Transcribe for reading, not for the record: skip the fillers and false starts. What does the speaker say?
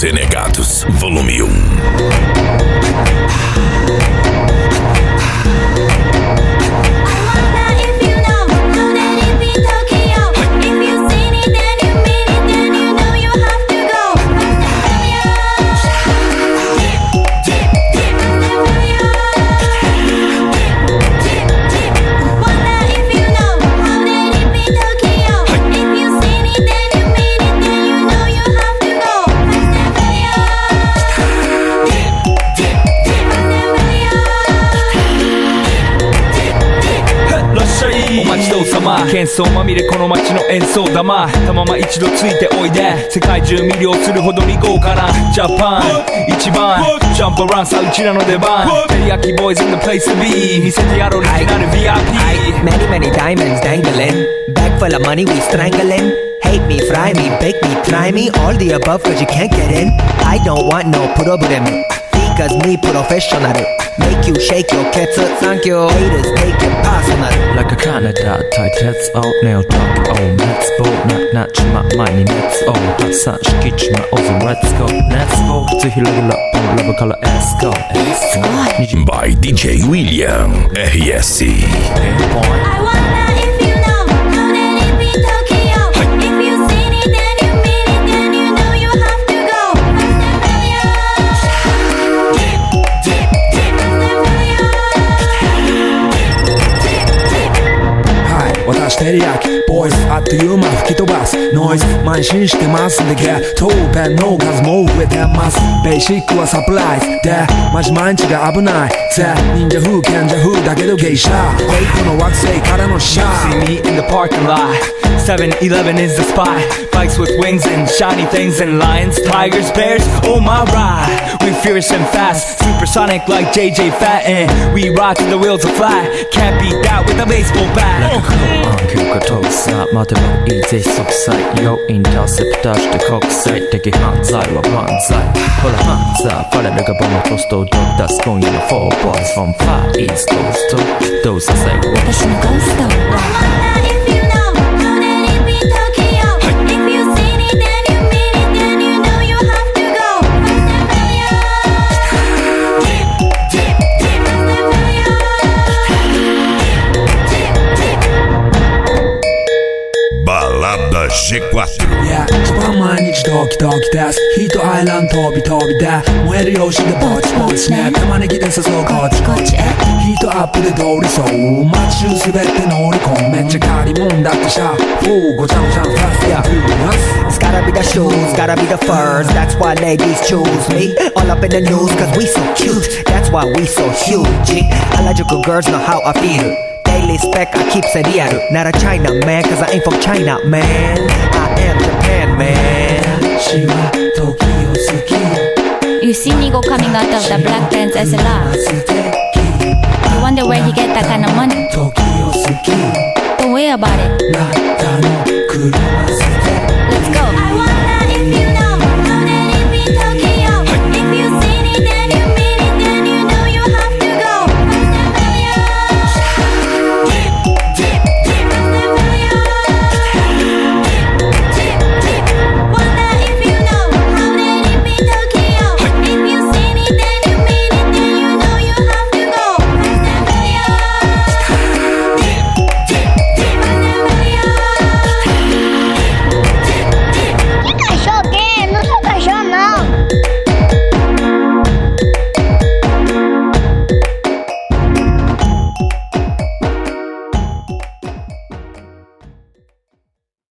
Senegatus Volume 1. 喧騒まみれこの街の演奏玉たまま一度ついておいで世界中魅了するほどに豪華なジャパン一番ジャンプアランさうちらの出番テリヤキボーイズ in the place to be 見せてやろうリジナル VIP Many many diamonds dangling Bag full of money we strangling Hate me, fry me, bake me, try me All the above cause you can't get in I don't want no problem Because me professional Make you shake your cats Thank you Haters take it personal Like a Canada tight heads out Nail talk oh let's go Not not my money let's go たくさん敷地まおず Let's go Let's go ぜひレギュラーラブから Let's go By DJ William RSC I wonder if you know How did it be Tokyo If you seen it then you mean it Then you know you have to go 私テリヤキボイスあっという間吹き飛ばすノイズ慢心してますんでゲットペンの数も増えてますベーシックはサプライズでマジ毎日が危ないぜ忍者風賢者風だけど芸者フェイクの惑星からのシャー See me in the parking lot 7-Eleven is the spot Bikes with wings and shiny things and lions, tigers, bears, oh my ride We fierce and fast, supersonic like JJ Fatten We ride till the wheels are flat Can't beat that with a baseball bat 急化遠さ待てばいいぜ即歳よインターセプターして国際的犯罪は万歳ほらハンザーファレルがボムトストをドッ出す今夜の4 boys from Far East Coast どうさせ私のゴースト I wonder if you know How did it be Tokyo If you seen it then you mean it Then you know you have to go Balada G4 Yeah 一番毎日ドキドキですヒートアイランド飛び飛びで燃えるよしでぼちぼちね玉ねぎで誘うこっちこっちへヒートアップで通りそう街中すべて乗り込むめっちゃ借りもんだってシャーごちゃごちゃファストやフーラス It's gotta be the shoes, gotta be the furs That's why ladies choose me All up in the news cause we so cute That's why we so huge Harajuku girls know how I feel Daily spec I keep it real Not a China man cause I ain't from China man I am Japan man 私は時を好き You see Nigo coming out of the black pants SLR You wonder where he get that kind of money 時を好き Don't worry about it なったの